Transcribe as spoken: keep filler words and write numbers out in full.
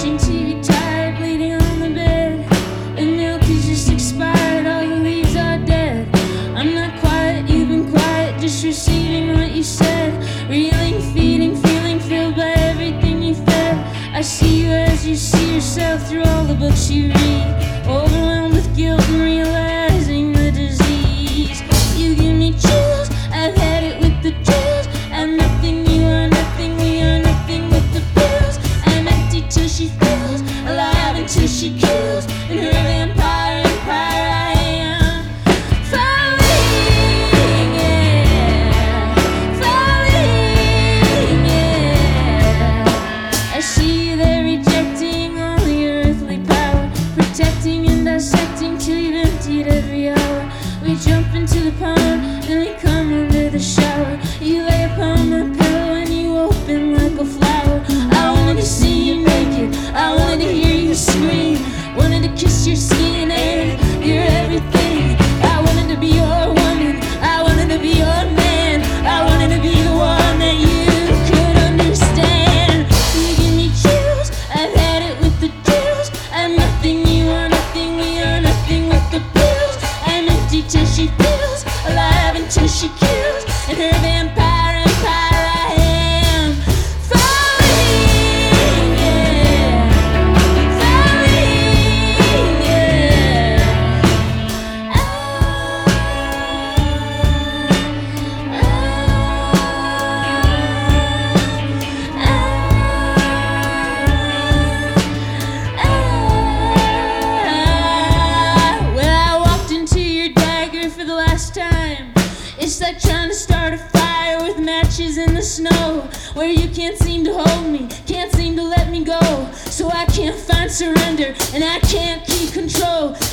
watching T V, tired, bleeding on the bed. The milk is just expired, all the leaves are dead. I'm not quiet, you've been quiet, just receiving what you said. Reeling, feeding, feeling filled by everything you fed. I see you as you see yourself through all the books you read. Overwhelmed with guilt and realizing the disease. You give me chills, I've had it with the chills. I'm nothing, you are nothing, we are nothing with the pills. I'm empty till she fills, alive until she kills. In her vampire empire I am falling, yeah, falling, yeah. I see you there rejecting all your earthly power, protecting and dissecting till you've emptied every hour. We jump into the pond, then we come under the shower. You lay upon my pillow and you open like a flower. I wanted to see you naked, I wanted to hear you scream, wanted to kiss your skin and your everything. I wanted to be your woman, I wanted to be your man, I wanted to be the one that you could understand. You give me chills, I've had it with the chills. I'm nothing, you are nothing, we are nothing with the pills. I'm empty till she fills, alive until she kills. In her vampire empire I am falling, yeah, falling, yeah. Ah, ah, ah. Well, I walked into your dagger for the last time. It's like trying to start a fire with matches in the snow, where you can't seem to hold me, can't seem to let me go. So I can't find surrender and I can't keep control.